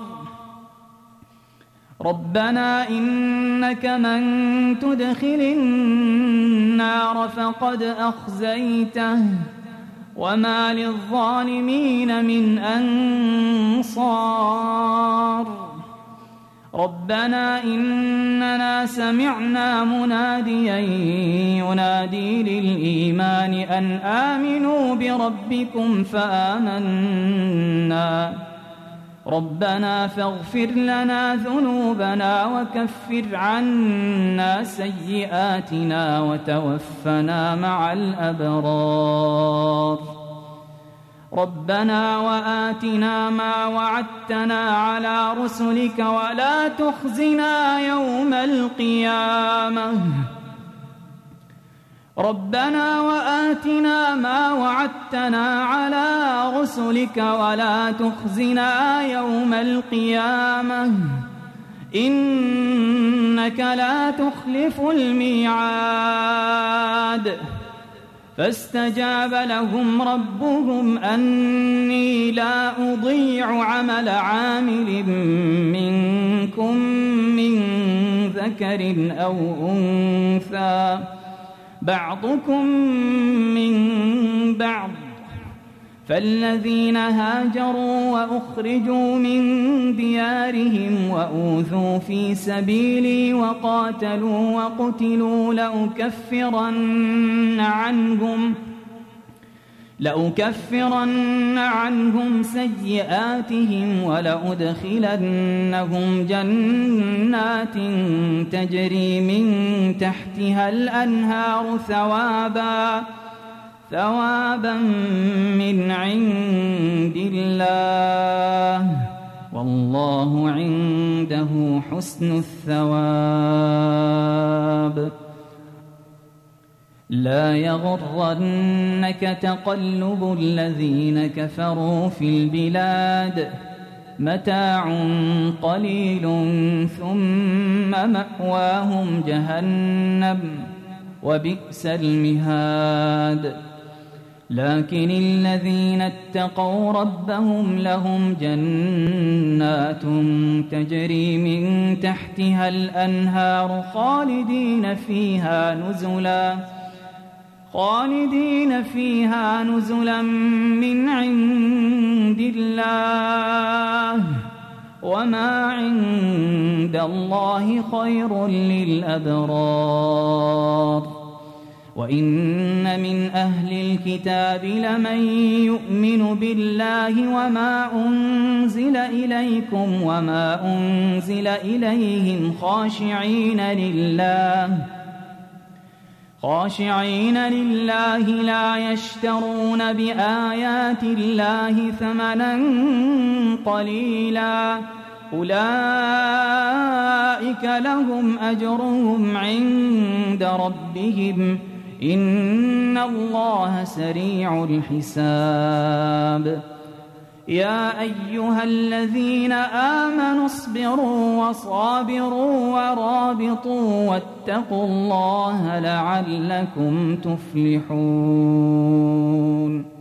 ربنا إنك من تدخل النار فقد أخزيته وما للظالمين من أنصار. ربنا إننا سمعنا مناديا ينادي للإيمان أن آمنوا بربكم فآمنا ربنا فاغفر لنا ذنوبنا وكفر عنا سيئاتنا وتوفنا مع الأبرار ربنا وآتنا ما وعدتنا على رسلك ولا تخزنا يوم القيامة ربنا وآتنا ما وعدتنا على رسلك ولا تخزنا يوم القيامة إنك لا تخلف الميعاد فاستجاب لهم ربهم أني لا أضيع عمل عامل منكم من ذكر أو أنثى بعضكم من بعض فالذين هاجروا وأخرجوا من ديارهم وأوذوا في سبيلي وقاتلوا وقتلوا لأكفرن عنهم لأكفرن عنهم سيئاتهم ولأدخلنهم جنات تجري من تحتها الأنهار ثوابا ثوابا من عند الله والله عنده حسن الثواب لا يغرنك تقلب الذين كفروا في البلاد متاع قليل ثم مأواهم جهنم وبئس المهاد لكن الذين اتقوا ربهم لهم جنات تجري من تحتها الأنهار خالدين فيها نزلا خالدين فيها نزلا من عند الله وما عند الله خير للأبرار وإن من أهل الكتاب لمن يؤمن بالله وما أنزل إليكم وما أنزل إليهم خاشعين لله خاشعين لله لا يشترون بآيات الله ثمنا قليلا أولئك لهم أجرهم عند ربهم إن الله سريع الحساب يا أيها الذين آمنوا اصبروا وصابروا ورابطوا واتقوا الله لعلكم تفلحون